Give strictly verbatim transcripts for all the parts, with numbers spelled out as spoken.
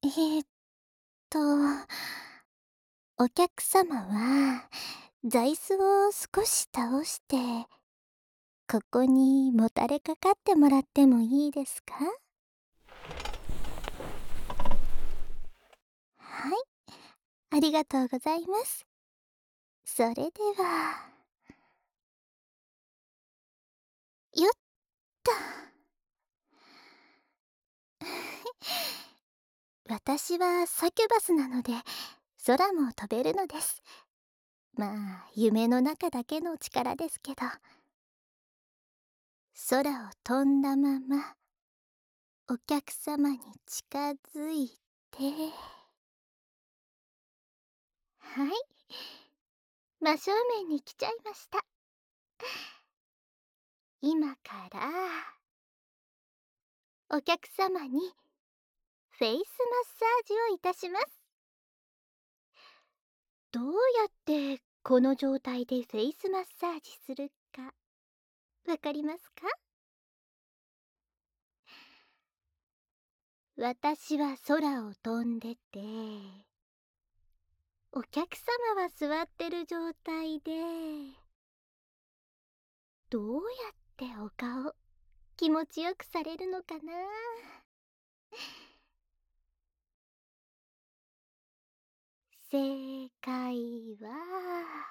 えーっと、お客様は、座椅子を少し倒して、ここにもたれかかってもらってもいいですか？はい、ありがとうございます。それでは、よっと。私はサキュバスなので、空も飛べるのです。まあ、夢の中だけの力ですけど、空を飛んだまま、お客様に近づいて、はい、真正面に来ちゃいました。今からお客様にフェイスマッサージをいたします。どうやってこの状態でフェイスマッサージするかわかりますか？私は空を飛んでて、お客様は座ってる状態で、どうやってお顔気持ちよくされるのかな。正解は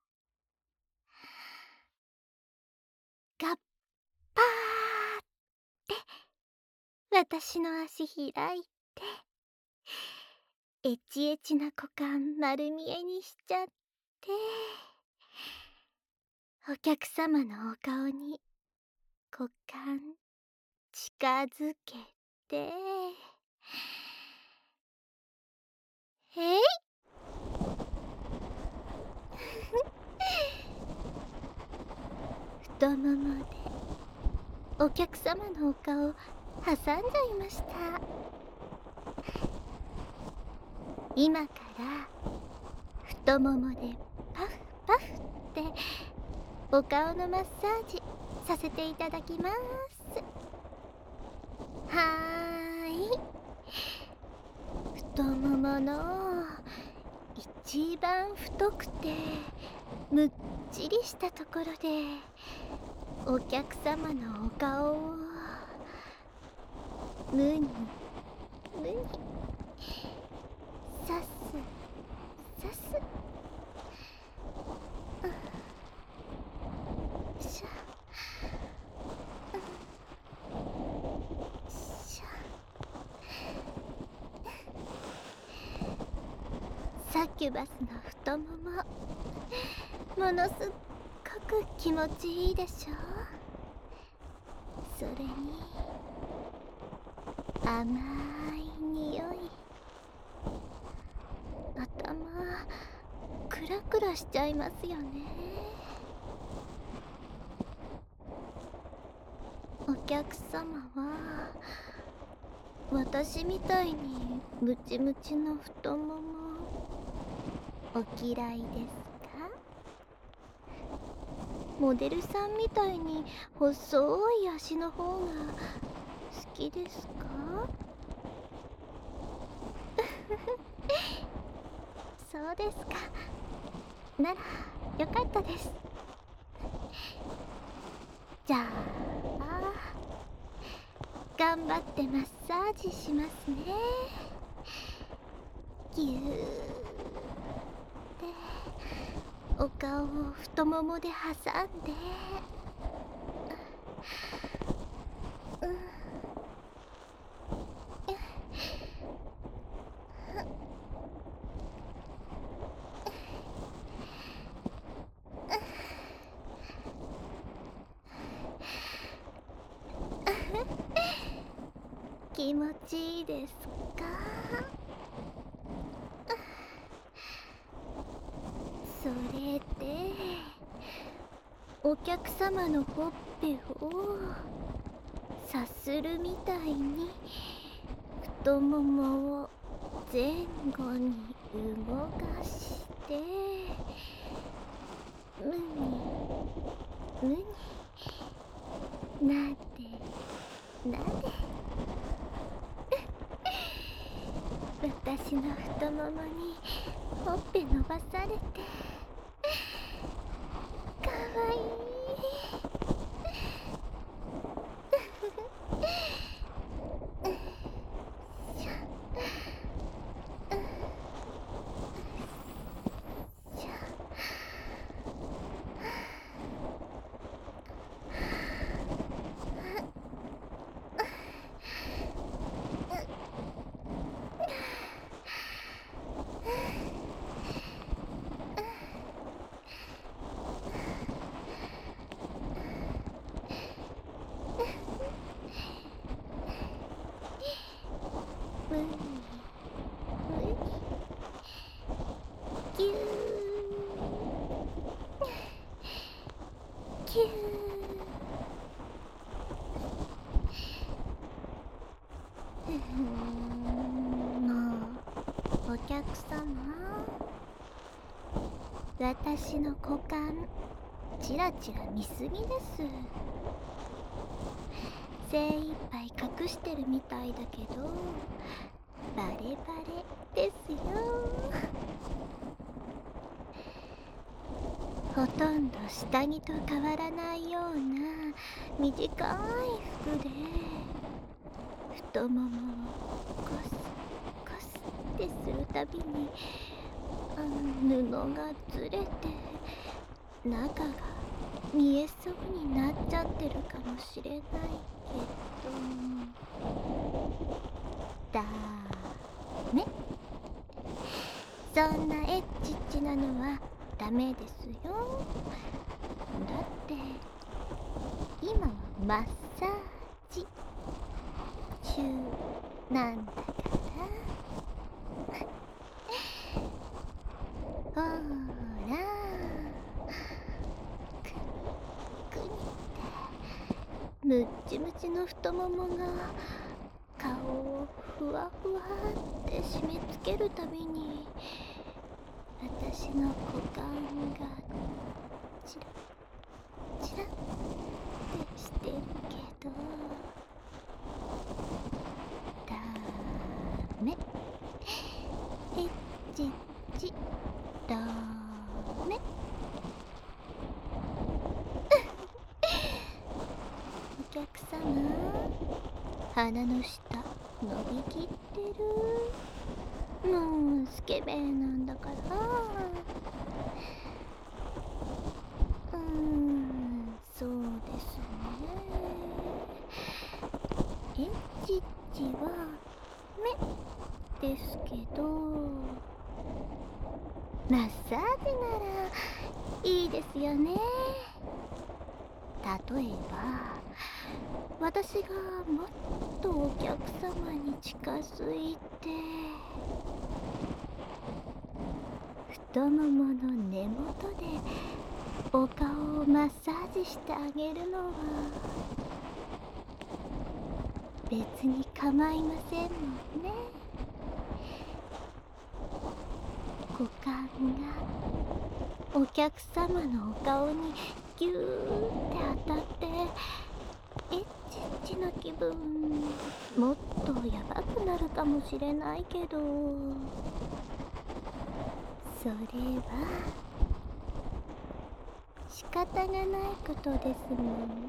ガッパーって私の足開いて、エチエチな股間丸見えにしちゃって、お客様のお顔に股間近づけて、えい太ももでお客様のお顔挟んじゃいました。今から太ももでパフパフってお顔のマッサージさせていただきます。はーい、太ももの一番太くてむっちりしたところでお客様のお顔をむにむにさすさす、うん、しゃ、うん、しゃ。サキュバスの太もも、ものすっごく気持ちいいでしょ。それに甘い匂い、頭クラクラしちゃいますよね。お客様は私みたいにムチムチの太ももお嫌いですか？モデルさんみたいに細い足の方が好きですか？そうですか。ならよかったです。じゃあ頑張ってマッサージしますね。ぎゅーってお顔を太ももで挟んで、うん、気持ちいいですか？それでお客様のほっぺをさするみたいに太ももを前後に動かしてむにむになでなで私の太ももにほっぺ伸ばされてかわいい。むにむにぎゅーぎゅー。うーん、もうお客様、私の股間チラチラ見すぎです。精一杯隠してるみたいだけどバレバレですよ。ほとんど下着と変わらないような短い服で太ももをコスコスってするたびにあ布がずれて中が見えそうになっちゃってるかもしれないけどダメ。そんなエッチッチなのはダメですよ。だって今はマッサージ中なんだからほらくにくにってむっちむちの太ももが顔をふわふわって締め付けるたびに私の股間がチラチラってしてるけどダメ。エッチッチダメ。お客様、鼻の下伸びきってる。もうスケベなんだから。うーん、そうですね。エッチッチは目ですけどマッサージならいいですよね。例えば私がもっとお客様に近づいて太ももの根元でお顔をマッサージしてあげるのは別に構いませんもんね。股間がお客様のお顔にギューって当たってエッチッチの気分もっとヤバくなるかもしれないけどそれは仕方がないことですもんね。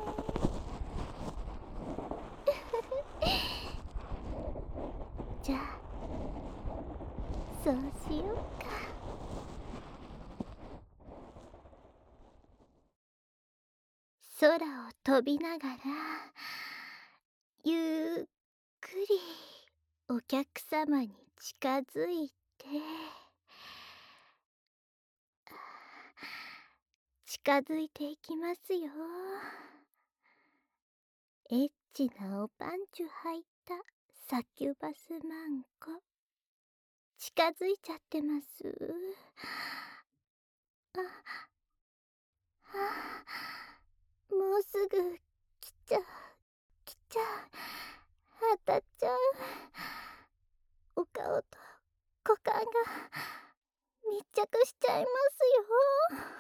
じゃあそうしようか。空を飛びながらゆっくりお客様に近づいて近づいていきますよ。エッチなおパンチュ履いたサキュバスマンコ近づいちゃってます。ああもうすぐ来ちゃう来ちゃう当たっちゃう。お顔と股間が密着しちゃいますよ。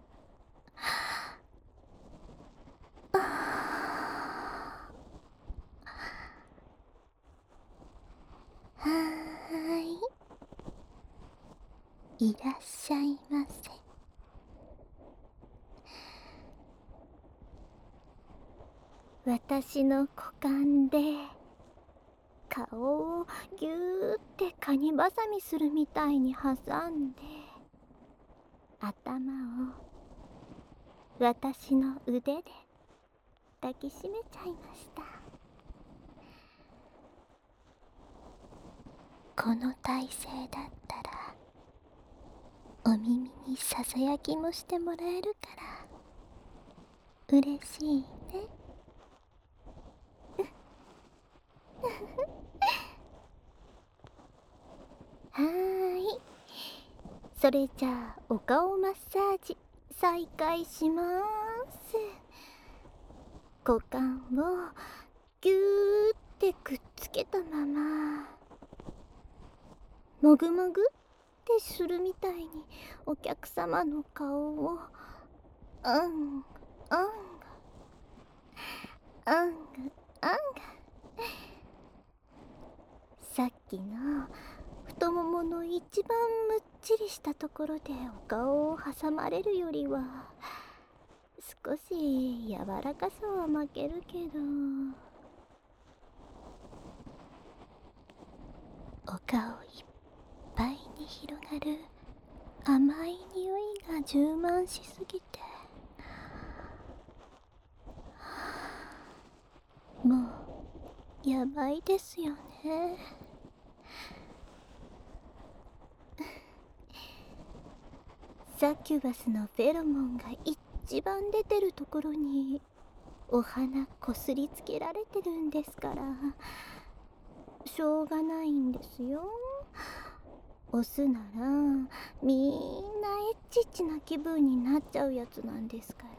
あいらっしゃいませ。私の股間で顔をぎゅーってカニバサミするみたいに挟んで、頭を私の腕で抱きしめちゃいました。この体勢だったらお耳にささやきもしてもらえるから嬉しいね。はーい、それじゃあお顔マッサージ再開しまーす。股間をぎゅーってくっつけたままもぐもぐってするみたいにお客様の顔をあんあんあんあんさっきの太ももの一番むっちりしたところでお顔を挟まれるよりは少し柔らかさは負けるけど、お顔いっぱいに広がる甘い匂いが充満しすぎて、もうやばいですよね。サキュバスのフェロモンが一番出てるところにお花こすりつけられてるんですから、しょうがないんですよ。押すならみんなエッチッチな気分になっちゃうやつなんですから。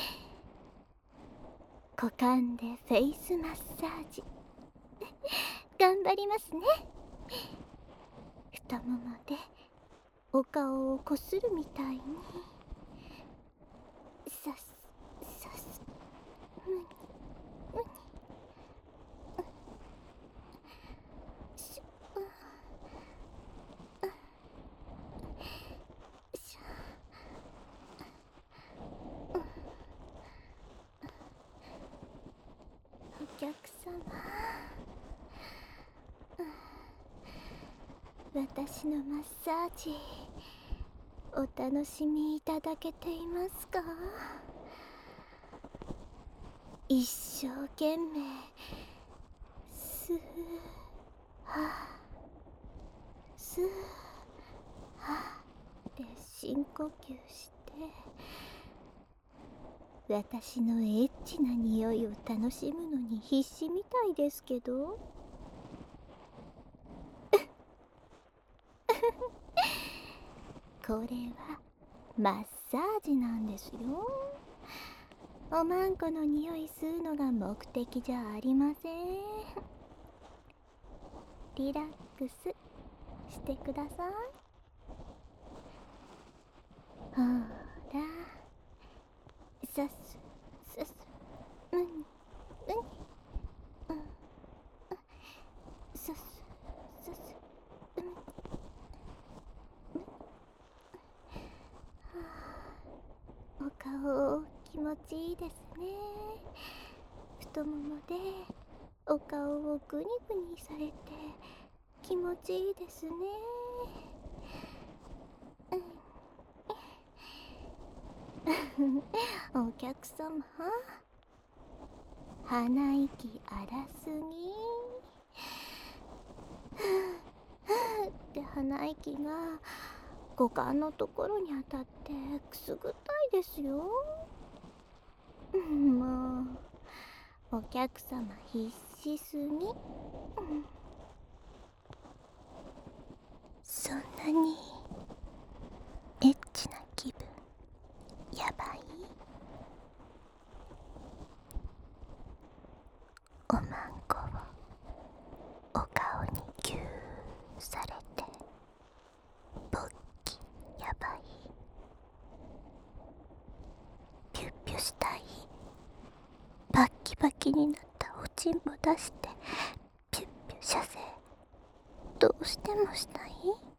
股間でフェイスマッサージ頑張りますね。太ももでお顔をこするみたいにさすさすむにむにしょしょお客様、私のマッサージお楽しみいただけていますか？一生懸命スーハースーハーって深呼吸して私のエッチな匂いを楽しむのに必死みたいですけどこれはマッサージなんですよ。おまんこの匂い吸うのが目的じゃありません。リラックスしてください。ほら、さすさすうんうんうんさすさすうんうんお顔気持ちいいですね。太ももでお顔をグニグニされて気持ちいいですね。お客様、鼻息荒すぎって鼻息が股間のところに当たってくすぐったいですよ。もうお客様必死すぎ。そんなにエッチな気分やばい？おまんこをお顔にギューされて勃起やばい？ピュッピュしたい？バッキバキになったおちんぼ出してピュッピュ射精どうしてもしたい？